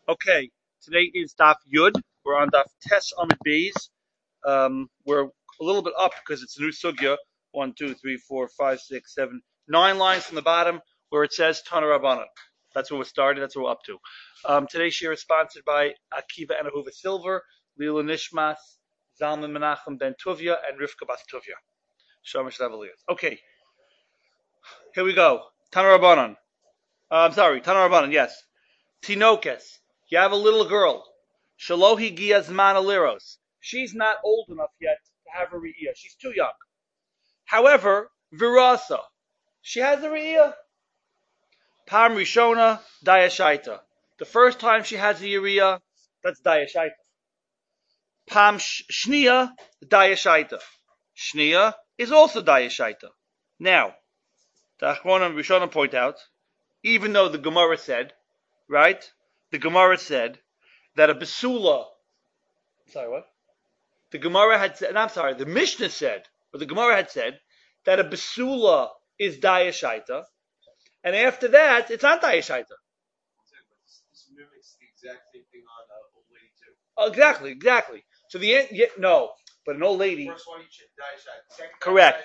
Okay, today is Daf Yud. We're on Daf Tes Amid Beis. We're a little bit up because it's a new sugya. 1, 2, 3, 4, 5, 6, 7, 9 lines from the bottom where it says Tana Rabbanan. That's where we're starting. That's what we're up to. Today's shir is sponsored by Akiva and Ahuva Silver, Lila Nishmas, Zalman Menachem Ben Tuvia, and Rivka Bas Tuvia. Shamash Lavaliers. Okay, here we go. Tana Rabbanan. Tana Rabbanan, yes. Tinokes. You have a little girl. Shalohi Giazman Aliros. She's not old enough yet to have a Re'iyah. She's too young. However, Virasa. She has a Re'iyah. Pam Rishona, Dayashaita. The first time she has a Re'iyah, that's Dayashaita. Pam Shnia, Dayashaita. Shnia is also Dayashaita. Now, the Achronim and Rishona point out, even though the Gemara said, right? The Gemara said that a Basula, sorry, what? The Gemara had said, the Mishnah said, or the Gemara had said, that a Basula is Dayashaita, and after that, it's not Dayashaita. This mimics the exact same thing on old lady too. Exactly. So no, but an old lady. First one, Dayashaita.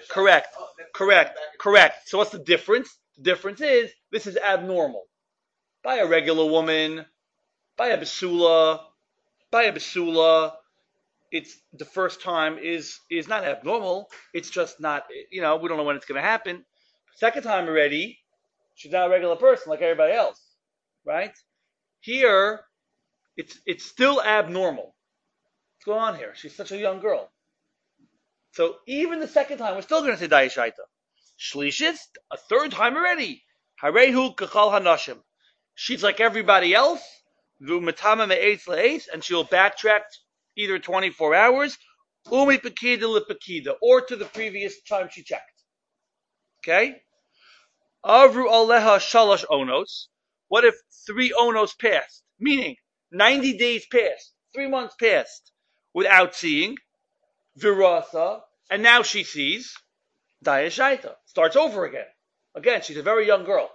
Correct. So what's the difference? The difference is, this is abnormal. By a regular woman, by a basula, it's the first time is not abnormal. It's just not, we don't know when it's going to happen. Second time already, she's not a regular person like everybody else, right? Here, it's still abnormal. What's going on here? She's such a young girl. So even the second time, we're still going to say Dayashaita. Shlishis, a third time already. Harehu kachal hanashim. She's like everybody else, and she'll backtrack either 24 hours, or to the previous time she checked. Okay? Avru aleha shalosh onos. What if 3 onos passed? Meaning, 90 days passed, 3 months passed, without seeing, virasa, and now she sees, Dayashaita. Starts over again. Again, she's a very young girl.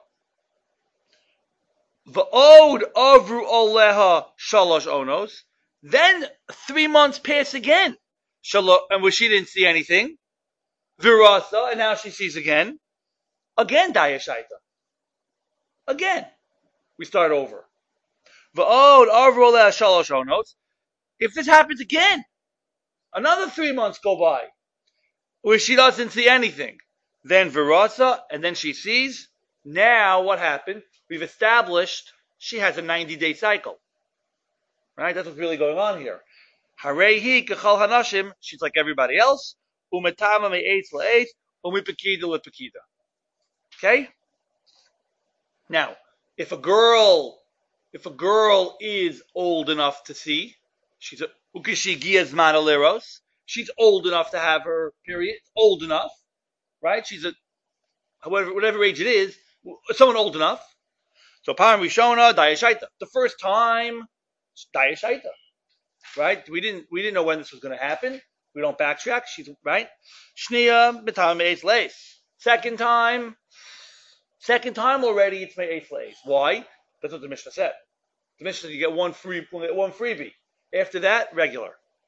V'od avru oleha shalosh onos. Then 3 months pass again. And where she didn't see anything. Virasa, and now she sees again. Again Dayashaita. Again. We start over. V'od avru oleha shalosh onos. If this happens again, another 3 months go by, where she doesn't see anything. Then Virasa, and then she sees. Now what happened? We've established she has a 90-day cycle. Right? That's what's really going on here. Harehi kachal hanashim, she's like everybody else. Umetama me'etz la'etz, umipekida lepekida. Okay? Now, if a girl is old enough to see, she's a ukishigiyaz manaleros, she's old enough to have her period, old enough, right? She's whatever age it is, someone old enough. So Pam Rishona, Dayashaita. The first time, Dayashaita. Right? We didn't know when this was going to happen. We don't backtrack. She's right. Shnia Mitam Me'etz Leis. Second time already it's Me'etz Leis. Why? That's what the Mishnah said. The Mishnah said you get one freebie. After that, regular.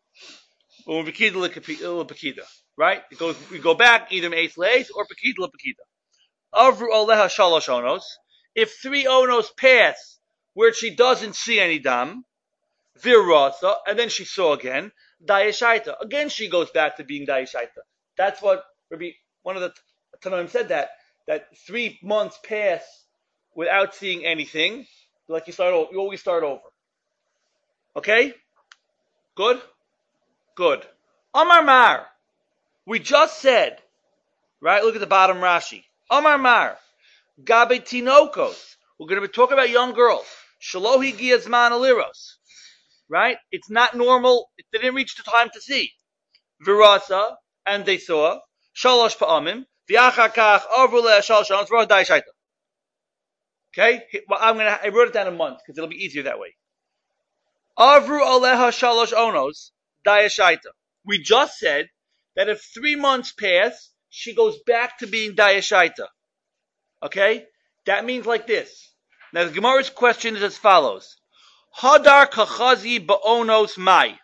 Right? We go back either Me'etz Leis or Pekida Lepekida. Avru Aleha Shalosh Onos. If 3 onos pass where she doesn't see any dam, virasa, and then she saw again, Dayashaita. Again she goes back to being Dayashaita. That's what one of the Tanoim said that 3 months pass without seeing anything, like you always start over. Okay? Good? Amar Mar. We just said, right? Look at the bottom Rashi. Amar Mar. Gabe Tinokos. We're going to be talking about young girls. Shalohi Giazman Aliros. Right? It's not normal. They didn't reach the time to see. Virasa, and they saw. Shalosh Pa'amim. V'achakach Avru Shalosh Onos V'rah Dayashaita. Okay? Well, I wrote it down in months because it'll be easier that way. Avru Aleha Shalosh Onos Dayashaita. We just said that if 3 months pass, she goes back to being Dayashaita. Okay? That means like this. Now the Gemara's question is as follows. Hadar kachazi ba'onos mai.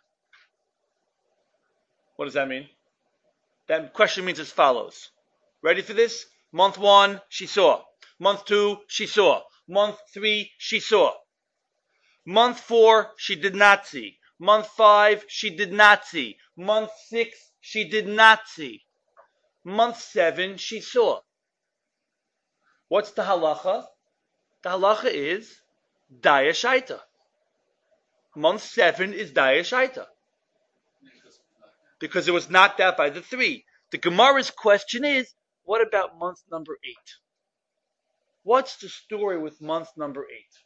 What does that mean? That question means as follows. Ready for this? Month 1, she saw. Month 2, she saw. Month 3, she saw. Month 4, she did not see. Month 5, she did not see. Month 6, she did not see. Month 7, she saw. What's the halacha? The halacha is Daya Shaita. Month 7 is Daya Shaita. Because it was knocked out by the 3. The Gemara's question is, what about month number 8? What's the story with month number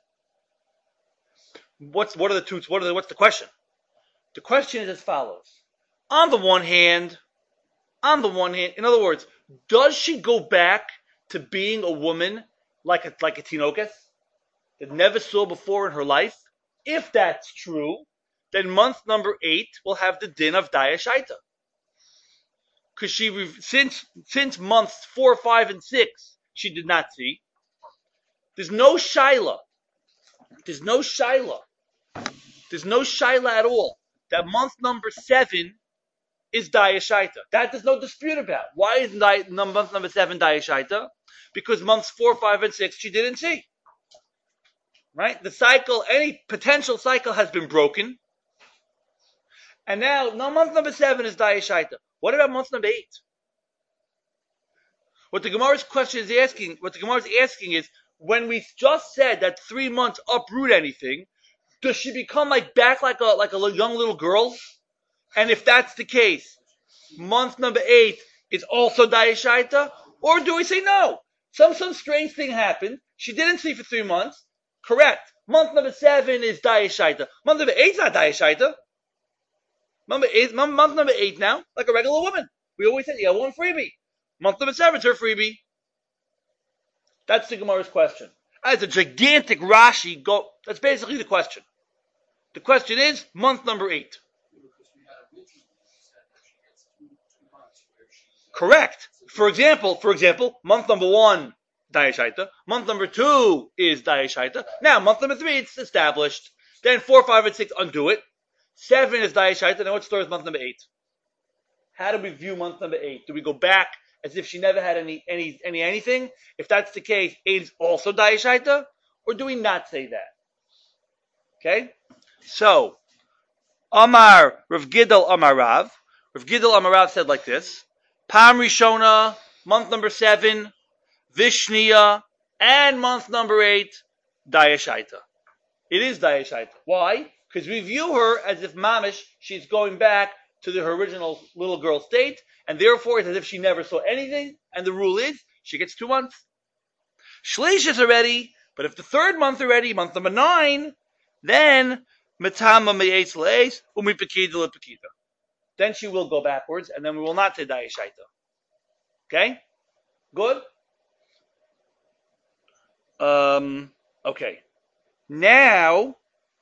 8? What's the question? The question is as follows. On the one hand, in other words, does she go back to being a woman like a tinokas that never saw before in her life? If that's true, then month number 8 will have the din of Daya Shaita. Because since months 4, 5, and 6, she did not see. There's no shaila. There's no shaila at all. That month number 7 is Daya Shaita. That there's no dispute about. Why is month number 7 Daya Shaita? Because months 4, 5, and 6 she didn't see. Right? The cycle, any potential cycle has been broken. And now month number 7 is Daya Shaita. What about month number 8? What the Gemara's asking is, when we just said that 3 months uproot anything, does she become back like a young little girl? And if that's the case, month number 8 is also Daya Shaita? Or do we say no? Some strange thing happened. She didn't see for 3 months. Correct. Month number 7 is Daya Shaita. Month number 8 is not Daya Shaita. Month number 8 now, like a regular woman. We always said, one freebie. Month number 7 is her freebie. That's the Gemara's question. It's a gigantic Rashi. That's basically the question. The question is, month number 8. Correct. For example, month number 1, Daya Shaita. Month number 2 is Daya Shaita. Now, month number 3, it's established. Then 4, 5, and 6, undo it. 7 is Daya Shaita. Then what story is month number 8? How do we view month number 8? Do we go back as if she never had anything? If that's the case, 8 is also Daya Shaita? Or do we not say that? Okay? So, Amar Rav Gidel Amar Rav. Rav Gidel Amar Rav said like this. Pam Rishona, month number 7, Vishniya, and month number 8, Daya Shaita. It is Daya Shaita. Why? Because we view her as if mamish, she's going back to her original little girl state, and therefore it's as if she never saw anything, and the rule is, she gets 2 months. Shlish is already, but if the 3rd month already, month number 9, then Matama Me'etz Le'ez, Umipekida Lepekida. Then she will go backwards, and then we will not say Daya Shaita. Okay? Good? Okay. Now,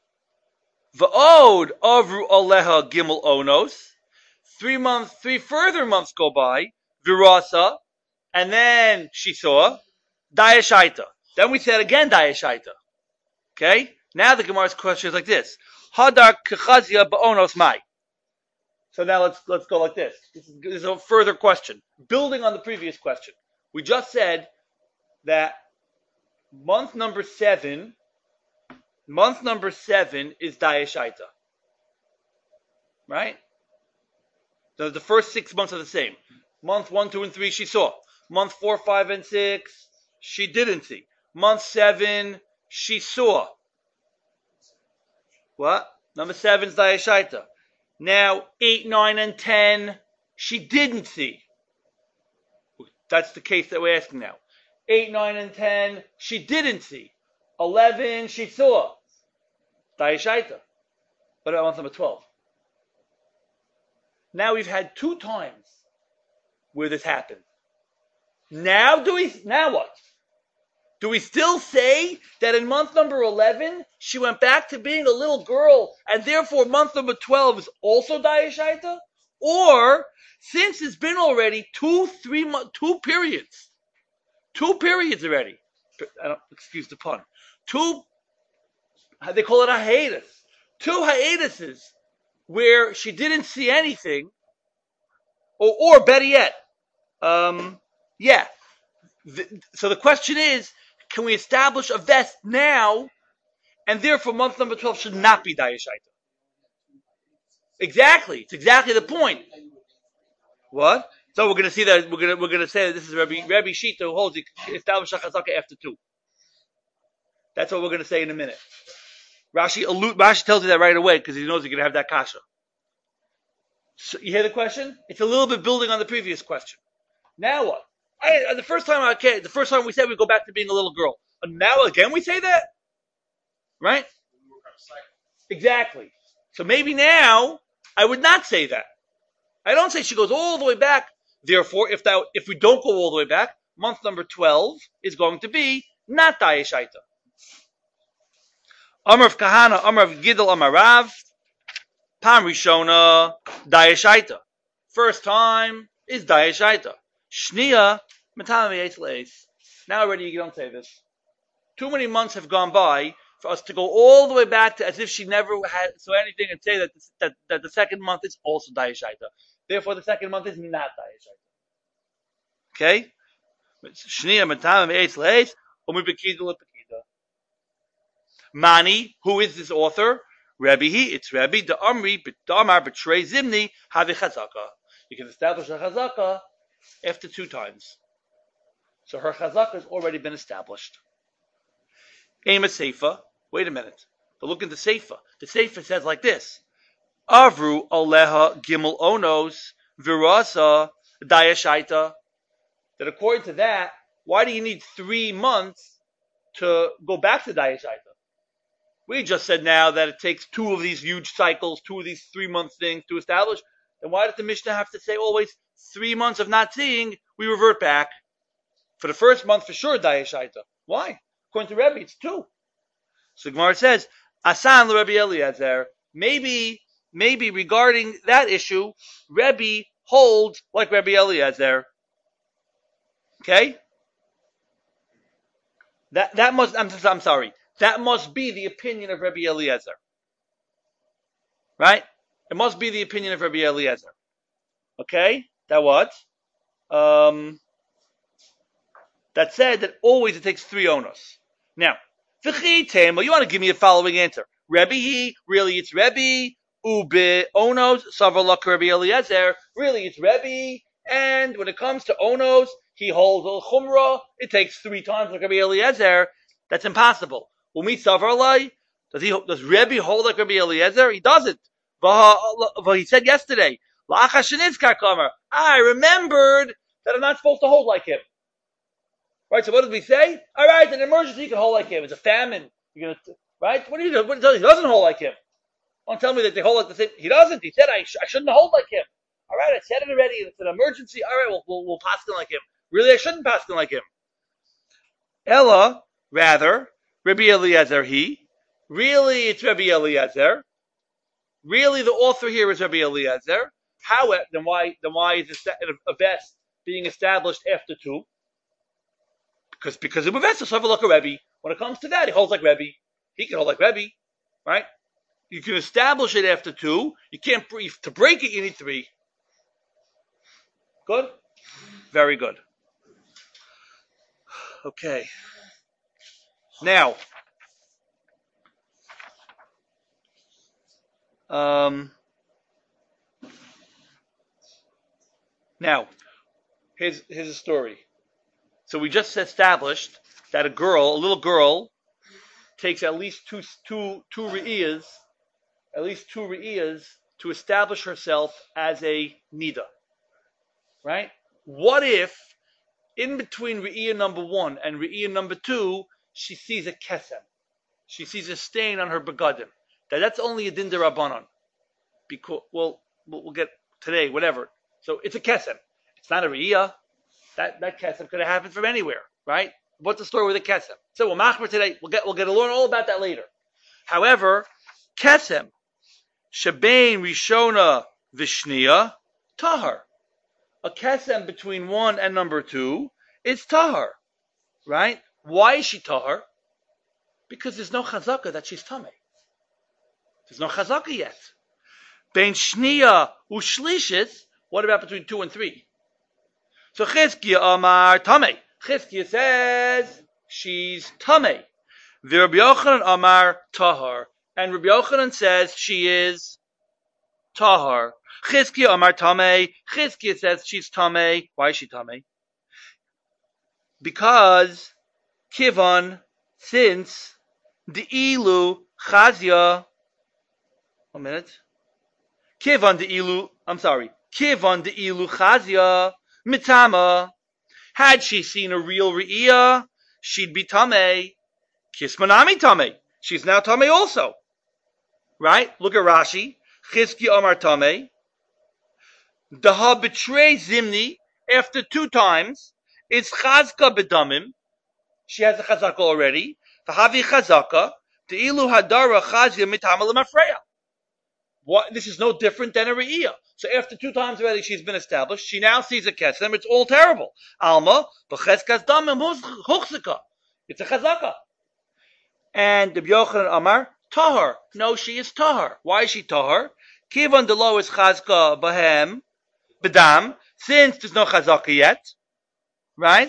V'od Avru Aleha Gimel Onos. 3 further months go by, Virasa, and then she saw Daya Shaita. Then we said again Daya Shaita. Okay? Now the Gemara's question is like this. Hadar Kechazia Ba'onos Mai. So now let's go like this. This is a further question. Building on the previous question. We just said that month number 7 is Daya Shaita. Right? The first 6 months are the same. Month 1, 2, and 3 she saw. Month 4, 5, and 6 she didn't see. Month 7 she saw. What? Number 7 is Daya Shaita. Now, 8, 9, and 10, she didn't see. That's the case that we're asking now. 8, 9, and 10, she didn't see. 11, she saw. Daya Shaita. What about month number 12? Now we've had 2 times where this happened. Now what? Do we still say that in month number 11, she went back to being a little girl, and therefore month number 12 is also Daya Shaita? Or, since it's been already 2 periods already, excuse the pun, 2 They call it a hiatus. 2 hiatuses where she didn't see anything, or better yet, yeah. So the question is, can we establish a vest now, and therefore month number 12 should not be Dayashaita? Exactly. It's exactly the point. What? So we're going to see that we're going to say that this is Rabbi Shita who holds it established a chazaka after 2. That's what we're going to say in a minute. Rashi tells you that right away because he knows you're going to have that kasha. So you hear the question? It's a little bit building on the previous question. Now what? The first time we said we go back to being a little girl. Now again we say that? Right? Exactly. So maybe now I would not say that. I don't say she goes all the way back. Therefore, if we don't go all the way back, month number 12 is going to be not Dayashaita. Amar of Kahana, Amar of Gidel, Amar Rav, Pam Rishona, Dayashaita. First time is Dayashaita. Shnia, Matami Eitz. Now already you don't say this. Too many months have gone by for us to go all the way back to as if she never had saw anything and say that the second month is also Dayashaita. Therefore, the second month is not Dayashaita. Okay? Shnia, Matami Eitz, Umibekida Lepekida. Mani, who is this author? Rebbe, it's Rebbe, the Amri, Damar, Betray Zimni, have a chazaka. You can establish a chazaka after 2 times. So her chazaka has already been established. Aim a seifa. Wait a minute. But look at the seifa. The seifa says like this. Avru aleha gimel onos virasa dayashaita. That according to that, why do you need 3 months to go back to dayashaita? We just said now that it takes 2 of these huge cycles, 2 of these 3-month things to establish. Then why does the Mishnah have to say always 3 months of not seeing, we revert back? For the first month, for sure, Dayashaita. Why? According to Rebbe, it's 2. So Gemara says, Asan Rebbe Eliezer. Maybe regarding that issue, Rebbe holds like Rebbe Eliezer. Okay? That must, I'm sorry. That must be the opinion of Rebbe Eliezer. Right? It must be the opinion of Rebbe Eliezer. Okay? That what? That said that always it takes 3 onos. Now, you want to give me a following answer. Rebbe, really it's Rebbe, ube onos, savarlak Rebbe Eliezer, really it's Rebbe, and when it comes to onos, he holds al chumrah, it takes 3 times like Rebbe Eliezer. That's impossible. Umi savarlai, does Rebbe hold like Rebbe Eliezer? He doesn't. He said yesterday, I remembered that I'm not supposed to hold like him. Right, so what did we say? All right, in an emergency, you can hold like him. It's a famine. You're gonna, right? What do you do? He doesn't hold like him. Don't tell me that they hold like the same. He doesn't. He said, I shouldn't hold like him. All right, I said it already. It's an emergency. All right, we'll pass it like him. Really, I shouldn't pass it like him. Ella, rather, Rabbi Eliezer, really, it's Rabbi Eliezer. Really, the author here is Rabbi Eliezer. How? Then why is a vest being established after 2? Because of a vest, so have a look at Rebbe. When it comes to that, he holds like Rebbe. He can hold like Rebbe, right? You can establish it after 2. You can't to break it. You need 3. Good, very good. Okay. Now, here's a story. So we just established that a little girl, takes at least two re'iyas, to establish herself as a nida. Right? What if, in between re'iyah number 1 and re'iyah number 2, she sees a kesem? She sees a stain on her begadim. That's only a din derabanan. Because, we'll get today, whatever. So it's a kesem. It's not a re'iyah. That kesem could have happened from anywhere, right? What's the story with the kesem? So we'll machmer today. We'll get to learn all about that later. However, kesem, shebein rishona vishniya, tahar. A kesem between 1 and number 2 is tahar, right? Why is she tahar? Because there's no chazaka that she's tamei. There's no chazaka yet. Ben shniya ushlishis. What about between 2 and 3? So Chizkiya Amar tamei. Chizkiya says she's tamei. The Rabbi Yochanan Amar tahar, and Rabbi Yochanan says she is tahar. Chizkiya Amar tamei. Chizkiya says she's tamei. Why is she tamei? Because Kivan, since the ilu chazia. 1 minute. Kivan the ilu. I'm sorry. Kivan the ilu chazia mitama. Had she seen a real re'iyah, she'd be tamei. Kismanami tamei. She's now tamei also. Right? Look at Rashi. Chizki Amar tamei. Daha betray zimni after 2 times. It's chazka bedamim. She has a chazaka already. Vahavi chazaka. The ilu hadara chazia mitama lemafreya. What? This is no different than a re'iyah. So after 2 times already she's been established, she now sees a kesem. It's all terrible. Alma, b'cheskas damim huchzika. It's a chazaka. And the Yochanan Amar, tahar. No, she is tahar. Why is she tahar? Kivan the low is chazka bahem, bedam, since there's no chazaka yet. Right?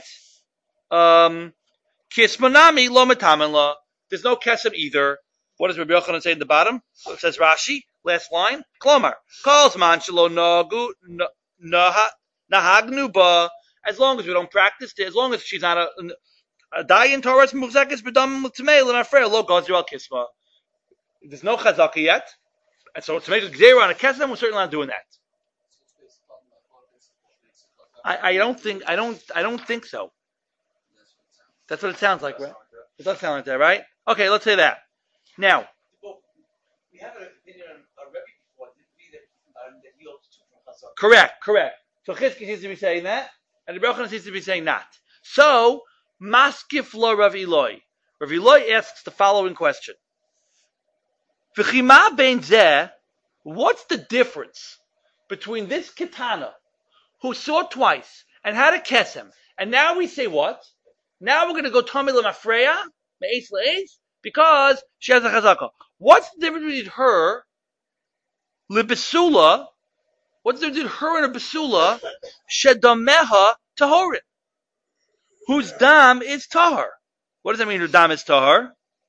Kismanami lo metamin la. There's no kesem either. What does Rabbi Yochanan say in the bottom? It says Rashi, last line. Klomar, calls man shelo nagu nahagnu ba. As long as we don't practice it, as long as she's not a dayan Torah muvzakis b'dam t'mei l'nafreya lo gazu al kisma. There's no chazaka yet, and so to make a gzeira on a kesem, we're certainly not doing that. I don't think so. That's what it sounds like, right? It does sound like that, right? Okay, let's say that. Now, Well, we have an opinion on Rebbe before. Did we that he holds 2 from chazaka? correct. So Chizkiya seems to be saying that, and the Yochanan seems to be saying that. So, maskif lo Rav Eloi. Rav Eloi asks the following question. V'chima bein zeh, what's the difference between this Ketana, who saw twice, and had a kesem, and now we say what? Now we're going to go Tomei L'Mafreya, Me'ez Le'ez, because she has a chazaka. What's the difference between her, Libesula, what's the difference between her and a Besula, Shedameha Tahorin, whose dam is Tahar? What does that mean, her dam is Tahar?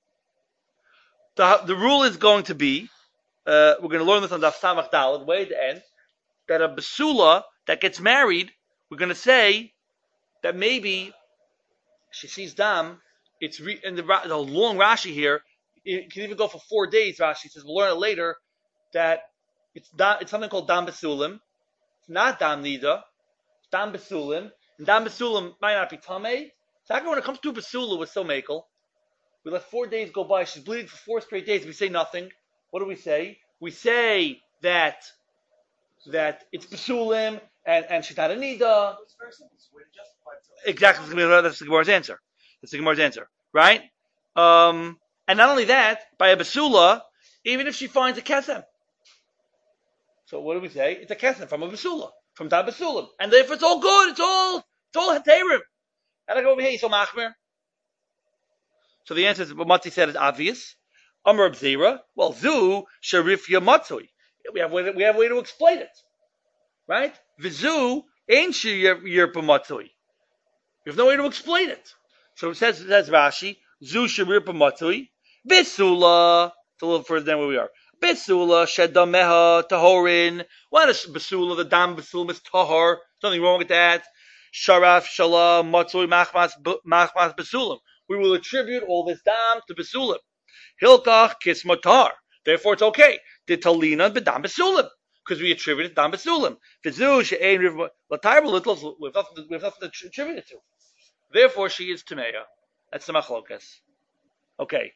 The rule is going to be, we're going to learn this on Daf Samach Daled, way at the end, that a Besula that gets married, we're going to say that maybe she sees dam. It's in the long Rashi here. It can even go for 4 days. Rashi says we'll learn it later that it's something called dam besulim. It's not dam nida. It's dam besulim. And dam besulim might not be tamei. So when it comes to besula with so makel, we let 4 days go by. She's bleeding for 4 straight days. We say nothing. What do we say? We say that it's besulim and she's not a nida. It's very simple. It's a way to justify it. Exactly. That's the Gemara's answer. Right? And not only that, by a basula, even if she finds a kesem. So what do we say? It's a kesem from a basula, from dam basulim, and therefore it's all good. It's all heterim. And I go over here. So machmer. So the answer is what Matzi said is obvious. Amar Zera. Well, zu sharif yamatzui. We have a way to explain it, right? Vizu ain't yirpa matzui. We have no way to explain it. So it says Rashi, Zu Shabir Pamatzui, Bisula, it's a little further than where we are. Bisula, Shedameha, Tahorin. What is Bisula? The Dam Basulim is Tahor. Nothing wrong with that. Sharaf, Shalah, Matzui, Machmas, Basulim. We will attribute all this Dam to Basulim. Hilkach, Kismatar. Therefore it's okay. The Talina, Bedam Basulim. Because we attribute it to Dam Basulim. Vizu, She'ein, Latayr, we have nothing to attribute it to. Therefore, she is Tameya. That's the machlokas. Okay.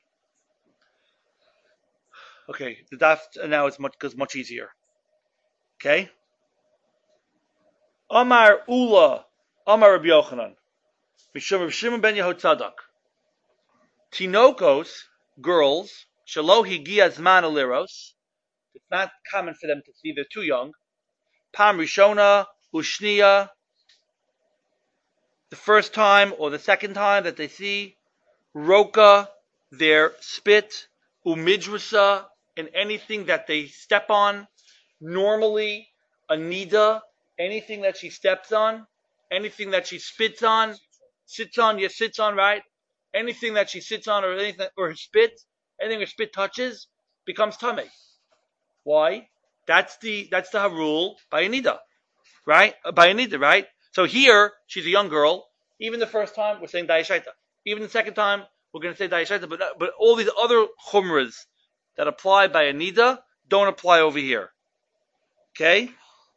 The daf now is much easier. Okay. Amar Ula, Amar Rabbi Yochanan, Mishum Rav Shimon ben Yehotzadak. Tinokos, girls, shelo higia zman aliros. It's not common for them to see they're too young. Pam Rishona, Ushniya. The first time or the second time that they see Roka, their spit, umidrusa, and anything that they step on. Normally, a nida, anything that she steps on, anything that she spits on, sits on, right? Anything that she sits on or anything or her spit, anything her spit touches becomes tame. Why? That's the rule by a nida, right? By a nida, right? So here she's a young girl. Even the first time we're saying dayashaita. Even the second time we're going to say dayashaita. But all these other chumras that apply by a nida don't apply over here. Okay.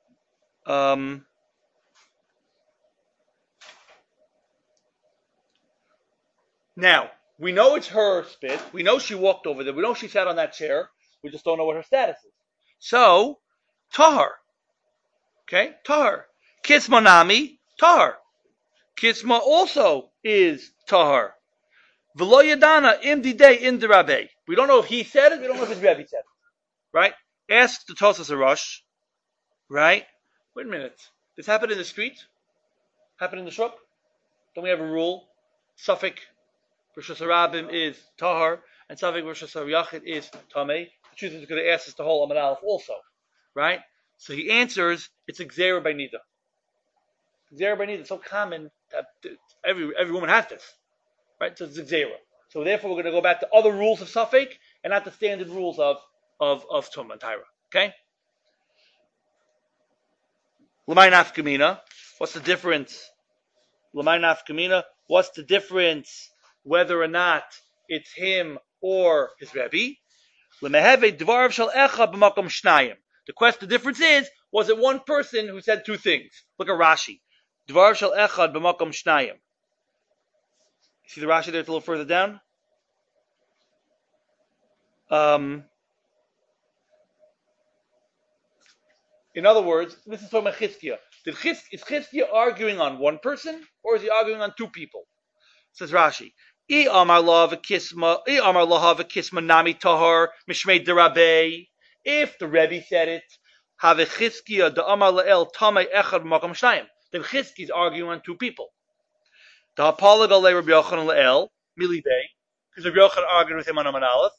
Now, we know it's her spit. We know she walked over there. We know she sat on that chair. We just don't know what her status is. So, tahar. Okay, tahar. Kisma nami, tahar. Kisma also is tahar. V'lo yadana imdidei indirabe. We don't know if he said it. We don't know if his Rebbe said it. Right? Ask the Tosas Arush. Right? Wait a minute. This happened in the street? Happened in the shuk? Don't we have a rule? Suffolk Rosh Hashanah is tahar, and Safek Rosh Hashanah is tamei. The truth is, he's going to ask us the whole Amud Aleph also, right? So he answers, it's a gzera by nida. Gzera by nida is so common that every woman has this, right? So it's a gzera. So therefore, we're going to go back to other rules of Safek and not the standard rules of Tumah and Tyra. Okay? L'may nafkamina. What's the difference? L'may nafkamina. What's the difference? Whether or not it's him or his Rebbe. The difference is, was it one person who said two things? Look at Rashi. Dvar shel echad b'makom shnayim. See the Rashi there? It's a little further down. In other words, this is from Chizkiah. Is Chizkiah arguing on one person, or is he arguing on two people? Says Rashi. If the Rebbe said it, then Chizkiah is arguing on two people. Because Rabbi Yochanan argued with him on Amud Aleph,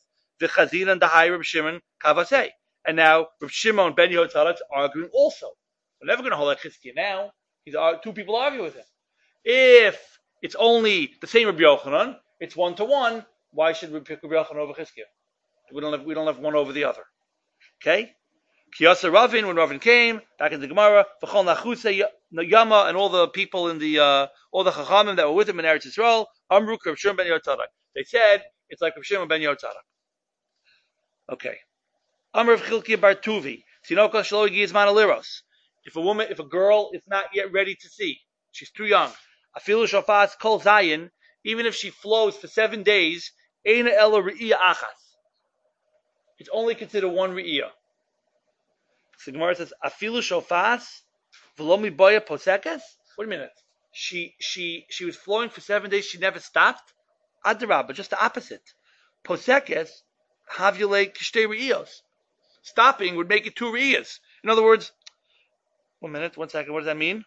and now Rabbi Shimon ben Yotzalak is arguing also. We're never going to hold like Chizkiah now. Two people argue with him. If it's only the same Rabbi Yochanan, it's 1-to-1. Why should we pick Rabbi Yochanan over Chizkiah? We don't have one over the other. Okay? Kiyasa Ravin, when Ravin came, back in the Gemara, V'chol Nachutze Yama, and all the people in the, all the Chachamim that were with him in Eretz Yisrael, Amru Rav Shimon ben Yotzalak. They said, it's like Rav Shimon ben Yotzalak. Okay. Amr Chilkiah Bar Tuvi, Tinoka Shlo Yizman Aliros. If a girl is not yet ready to see, she's too young, Afilu Shofas Kol Zayin, even if she flows for 7 days, Eina Ela Re'iyah Achas. It's only considered one Re'iyah. So the Gemara says, Afilu Shofas V'lo Miboya Posekes? Wait a minute. She was flowing for 7 days, she never stopped? Adarabah, just the opposite. Posekes, Havyule Kishtei Re'iyos. Stopping would make it 2 Re'iyas. In other words, 1 second, what does that mean?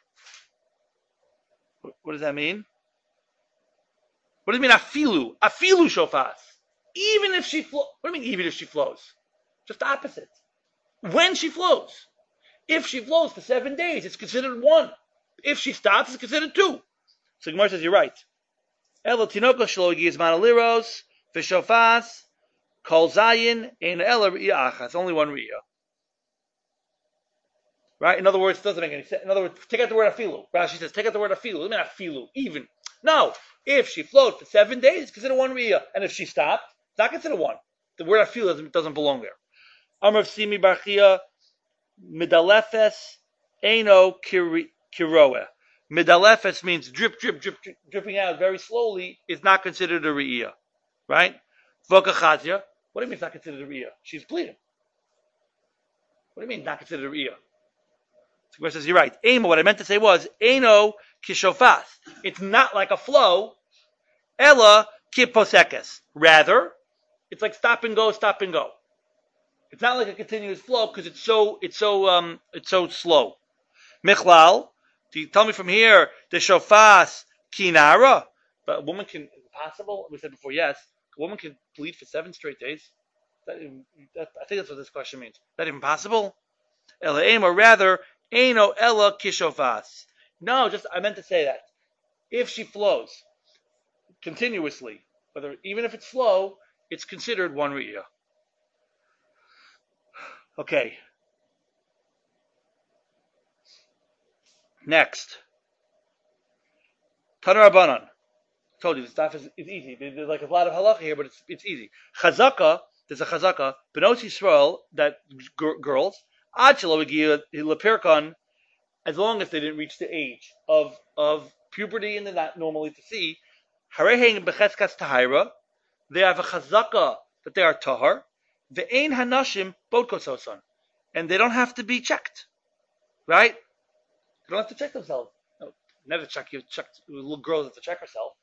What does that mean? What does it mean, afilu? Afilu shofas. Even if she flows. What do you mean, even if she flows? Just the opposite. When she flows. If she flows for 7 days, it's considered 1. If she stops, it's considered 2. So Gemara says, you're right. Elo tinoko shlo yizman aliros, v'shofas, kol zayin, ein ela re'iyah achas. It's only 1 re'iyah. Right? In other words, it doesn't make any sense. In other words, take out the word afilu. Rashi says, take out the word afilu. What do you mean afilu? Even. No. If she floats for 7 days, it's considered 1 re'iyah. And if she stopped, it's not considered 1. The word afilu doesn't belong there. Amr Simi Barchia, midalefes, eino kiroeh. Midalefes means dripping out very slowly, is not considered a re'iyah. Right? Vokachazia. What do you mean it's not considered a re'iyah? She's bleeding. What do you mean not considered a re'iyah? So Gemara says, you're right. Ema, what I meant to say was, Eino kishofas. It's not like a flow. Ella kiposekes. Rather, it's like stop and go, stop and go. It's not like a continuous flow because it's so slow. Michlal, do you tell me from here, the shofas kinara? But a woman can, is it possible? We said before, yes. A woman can bleed for 7 straight days. I think that's what this question means. Is that even possible? Or rather, Eino Ella Kishofas. No, I meant to say that. If she flows continuously, even if it's slow, it's considered one Riyah. Okay. Next. Tanar Rabbanan. I told you, the stuff is easy. There's like a lot of halacha here, but it's easy. Chazaka, there's a chazaka, Benos Yisrael, that girls, Achelo Lepirkon, as long as they didn't reach the age of puberty and they're not normally to see, Harehein Becheskas Tahira, they have a chazaka that they are tahar, Ve'ein Hanashim Bodkososon, and they don't have to be checked. Right? They don't have to check themselves. No, never check. You check. A little girl has to check herself.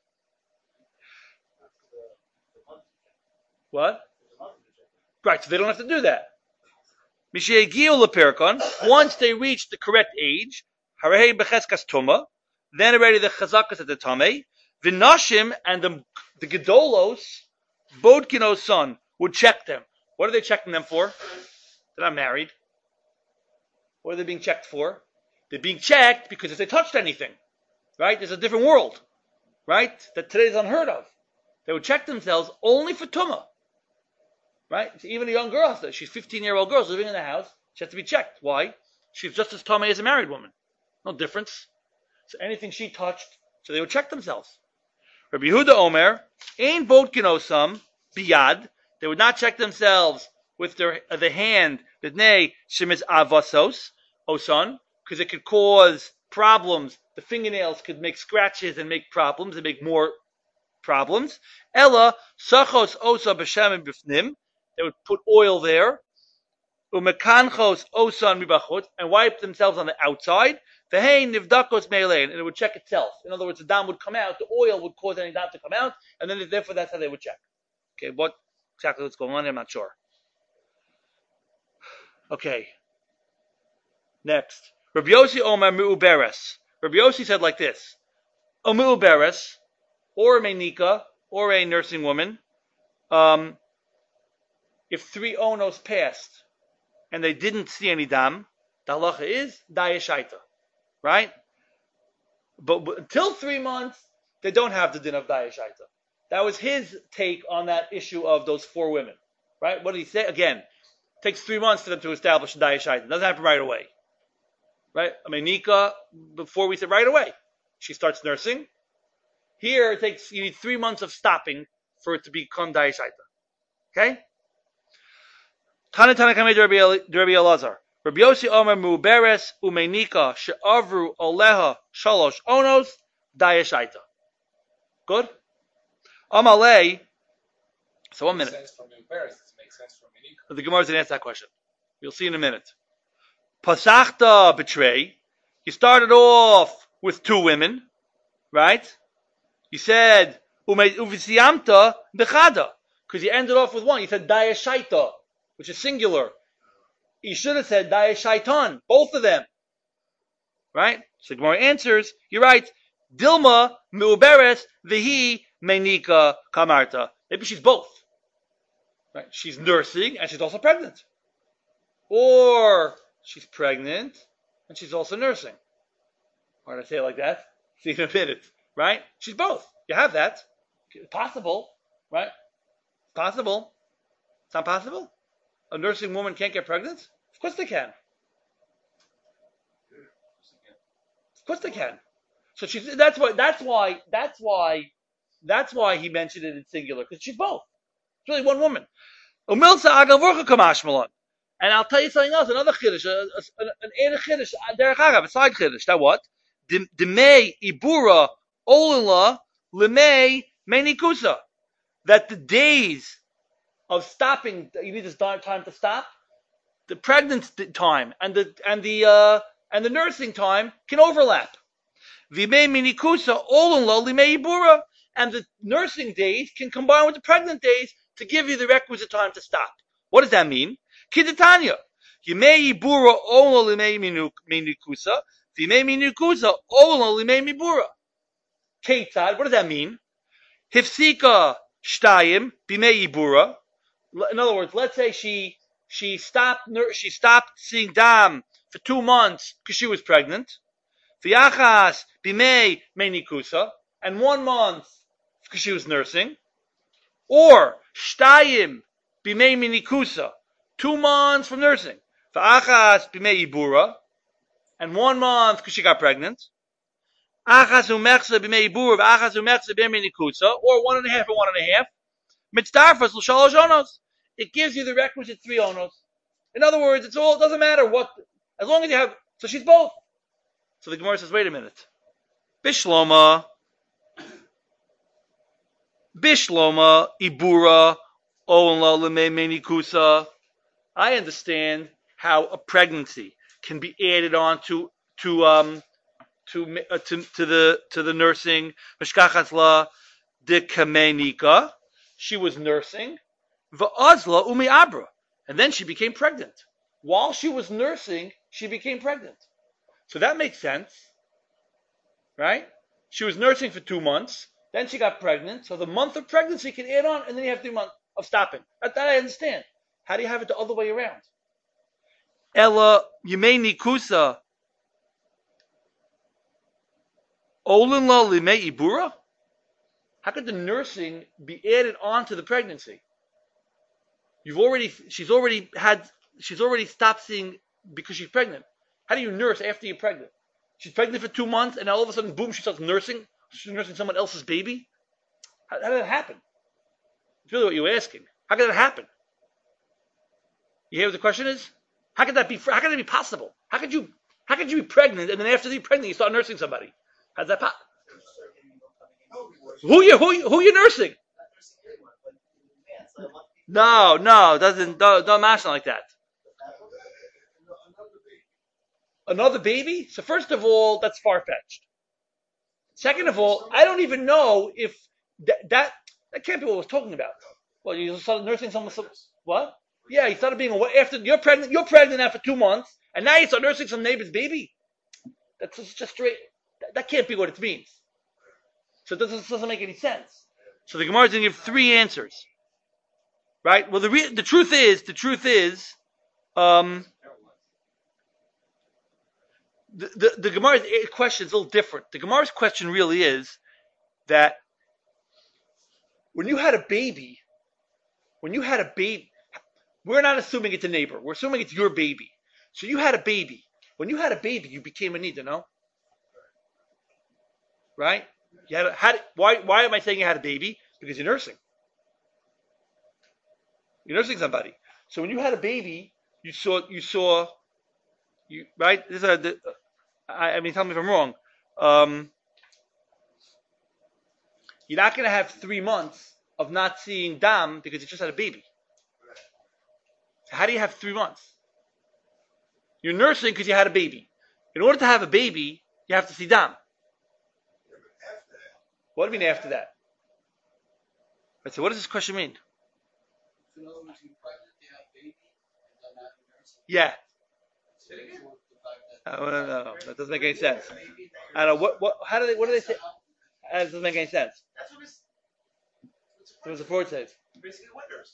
What? Right, so they don't have to do that. Once they reach the correct age, then already the chazakas at the tamei, the nashim and the gedolos, bodkinos son, would check them. What are they checking them for? They're not married. What are they being checked for? They're being checked because if they touched anything, right? There's a different world, right? That today is unheard of. They would check themselves only for tumah. Right? So even a young girl has to. She's 15-year-old girl living in the house. She has to be checked. Why? She's just as tamei as a married woman. No difference. So anything she touched, so they would check themselves. Rabbi Yehuda Omer, ein bodkinosam biyad. They would not check themselves with the hand, the nay shemiz avasos, osan, because it could cause problems. The fingernails could make scratches and make problems and make more problems. Ella sachos osa b'shem b'fnim. They would put oil there, umekanchos osan mibachut, and wipe themselves on the outside. Vehein nivdakos meilein, and it would check itself. In other words, the dam would come out, the oil would cause any dam to come out, and then therefore that's how they would check. Okay, what exactly what's going on there, I'm not sure. Okay. Next. Rabbi Yossi Omer Mu'uberes. Rabbi Yossi said like this: a Mu'uberes, or a Meinika, or a nursing woman, if 3 onos passed and they didn't see any dam, the halacha is dayashaita, right? But until 3 months, they don't have the din of dayashaita. That was his take on that issue of those 4 women, right? What did he say? Again, it takes 3 months for them to establish dayashaita. It doesn't happen right away, right? I mean, Nika, before we said right away, she starts nursing. Here, you need 3 months of stopping for it to become dayashaita. Okay? Tana kamei Rabbi Elazar. Rabbi Yossi Omer Mu'beres Umeinika she'avru oleha shalosh onos dayashaita. Good? Amalei. So 1 minute. The Gemara didn't answer that question. You'll see in a minute. Pasachta betray. You started off with 2 women, right? You said uvisiyamta bechada because you ended off with 1. You said dayashaita, which is singular. You should have said dayashaitan, both of them. Right? So Gemara answers, you're right. Dilma Mu'beres Vihi Meinika Kamarta. Maybe she's both. Right? She's nursing and she's also pregnant. Or she's pregnant and she's also nursing. Why did I say it like that? See in a minute. Right? She's both. You have that. It's possible. Right? It's possible. It's not possible? A nursing woman can't get pregnant? Of course they can. Of course they can. So that's why he mentioned it in singular, because she's both. It's really 1 woman. And I'll tell you something else, another chiddush, an chiddush, a side chiddush. That what? Demei ibura olila lemei menikusa. That the days of stopping, you need this time to stop. The pregnancy time and the nursing time can overlap. V'mei minikusa olula limei ibura, and the nursing days can combine with the pregnant days to give you the requisite time to stop. What does that mean? Kidatanya. Yimei ibura olula limei minikusa, v'mei minikusa olula limei ibura. Ketzad. What does that mean? Hifsika Shtayim bimei ibura. In other words, let's say she stopped seeing dam for 2 months because she was pregnant. V'yachas bimei menikusa, and 1 month because she was nursing. Or shtayim bimei menikusa, 2 months from nursing. V'achas bimei ibura, and 1 month because she got pregnant. Achas umechsa b'mei ibur, v'achas umechsa b'mei nikusa, or 1.5 and 1.5. Mitzdarfas l'shalosh onos. It gives you the requisite 3 onos. In other words, it doesn't matter what, as long as you have, so she's both. So the Gemara says, wait a minute. Bishloma, ibura, ola l'mei nikusa. I understand how a pregnancy can be added on to the nursing. Mishkachas la de kamenika. She was nursing. Va'azla umi abra, and then she became pregnant. While she was nursing, she became pregnant. So that makes sense, right? She was nursing for 2 months, then she got pregnant. So the month of pregnancy can add on, and then you have 3 months of stopping. That I understand. How do you have it the other way around? Ella yimei nikusa olin la limei ibura. How could the nursing be added on to the pregnancy? She's already stopped seeing because she's pregnant. How do you nurse after you're pregnant? She's pregnant for 2 months, and all of a sudden, boom, she starts nursing. She's nursing someone else's baby. How did that happen? It's really what you're asking. How could that happen? You hear what the question is? How could that be? How could that be possible? How could you be pregnant, and then after you're pregnant, you start nursing somebody? How's that possible? Who you nursing? No, don't mention like that. Another baby? So first of all, that's far-fetched. Second of all, I don't even know if that can't be what I was talking about. Well, you started nursing someone. What? Yeah, you started being away after you're pregnant. You're pregnant now for 2 months, and now you start nursing some neighbor's baby. That's just straight. That can't be what it means. So it doesn't make any sense. So the Gemara is going to give 3 answers. Right? Well, the truth is, the Gemara's question is a little different. The Gemara's question really is that when you had a baby, we're not assuming it's a neighbor. We're assuming it's your baby. So you had a baby. When you had a baby, you became a nida, no? Right? Why am I saying you had a baby? Because you're nursing. You're nursing somebody. So when you had a baby, you saw, right? I mean, tell me if I'm wrong. You're not going to have 3 months of not seeing dam because you just had a baby. So how do you have 3 months? You're nursing because you had a baby. In order to have a baby, you have to see dam. What do you mean after that? Right, so what does this question mean? In other words, you're pregnant, you have a baby, and then not nursing. Yeah. Say it again. No, that doesn't make any sense. I don't know what do they say? That doesn't make any sense. That's what What's the report says? basically wonders.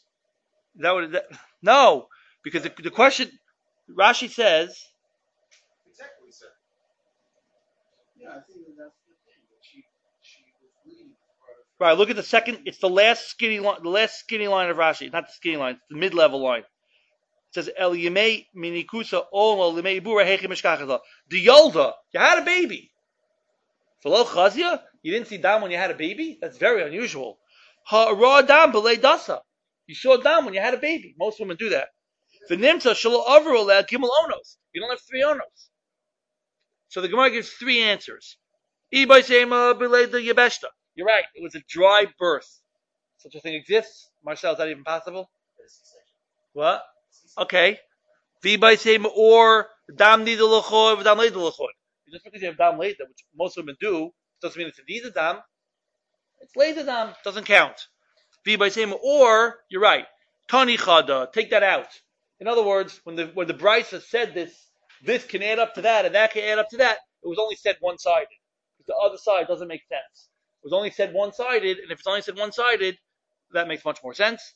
No, because the question Rashi says. Exactly, sir. Yeah, I think that's the thing. That she was bleeding. Right, look at the second. It's the last skinny line. The last skinny line of Rashi. Not the skinny line. It's the mid-level line. It says El Yemei Minikusa Omo Limei Ibura Heichim Mishkachazah. The Yolda, you had a baby. V'lo Chazia, you didn't see dam when you had a baby. That's very unusual. Ha'ra dam b'lei dasa. You saw dam when you had a baby. Most women do that. V'nimtza shelo avro le'al gimel onos. You don't have 3 onos. So the Gemara gives 3 answers. Ibay seima b'lei the yebeshta. You're right. It was a dry birth. Such a thing exists. Marcel, is that even possible? What? Okay. V'ibay seima or dam nida l'choy v'dam leida l'choy. Just because you have dam leida, which most women do, doesn't mean it's a nida dam. It's leida dam. Doesn't count. V'ibay seima or, you're right. Tani chada. Take that out. In other words, when the Brisa said this can add up to that and that can add up to that, it was only said one-sided. The other side doesn't make sense. It was only said one-sided, and if it's only said one-sided, that makes much more sense.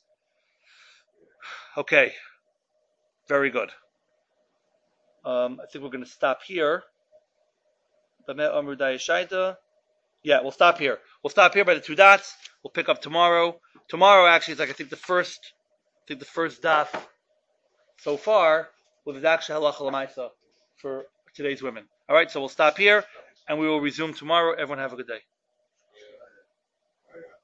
Okay, very good. I think we're going to stop here. Yeah, we'll stop here. We'll stop here by the two dots. We'll pick up tomorrow. Tomorrow actually is like I think the first daf so far with actually halacha l'maisa for today's women. All right, so we'll stop here and we will resume tomorrow. Everyone have a good day.